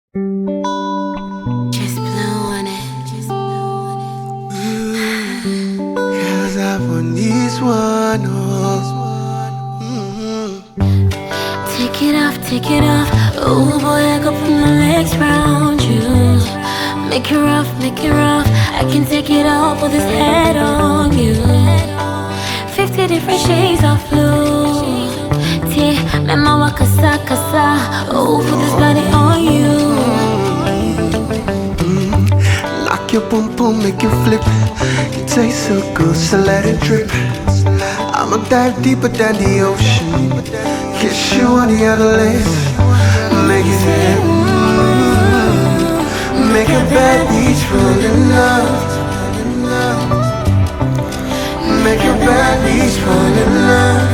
Just blowing it. Just blowing it. Cause I want this one. Take it off, take it off. Oh boy, I go put my legs round you. Make it rough, make it rough. I can take it off, put this head on you. 50 different shades of blue. Te, mama kasa kasa. Oh, put this body on you. Knock your boom boom, make you flip. You taste so good, so let it drip. I'ma dive deeper than the ocean. Kiss you on the other lips. Make it say, make a bad beach fall in love. Make a bad beach fall in love.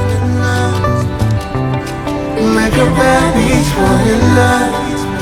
Make a bad beach fall in love.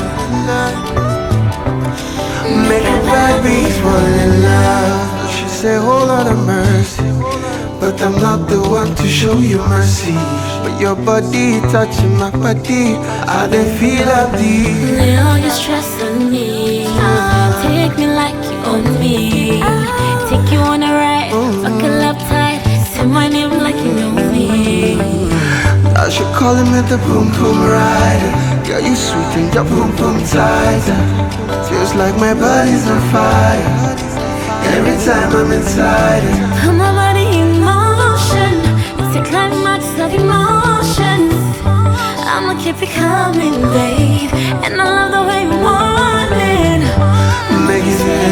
Make a bad beach fall in love. She said, whole lot of mercy, but I'm not the one to show you mercy. But your body touching my body, I don't feel happy. Lay all your stress on me. Take me like you own me. Take you on a ride, fuck a love tight. Say my name like you know me. I should call him at the boom boom rider. Girl, you sweet and your boom boom tighter. Feels like my body's on fire every time I'm inside it. Put my body in motion. It's a climax of emotions. I'ma keep it coming, babe. And I love the way you want it. Make it say,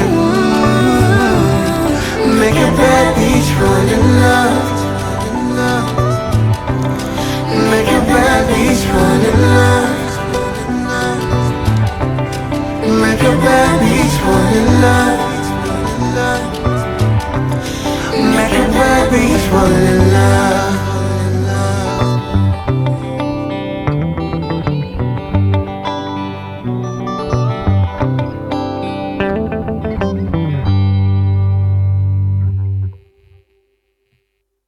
make a bad beach fall in love. Make a bad beach fall in love. Make a bad beach fall in love. Make a bad beach fall in love.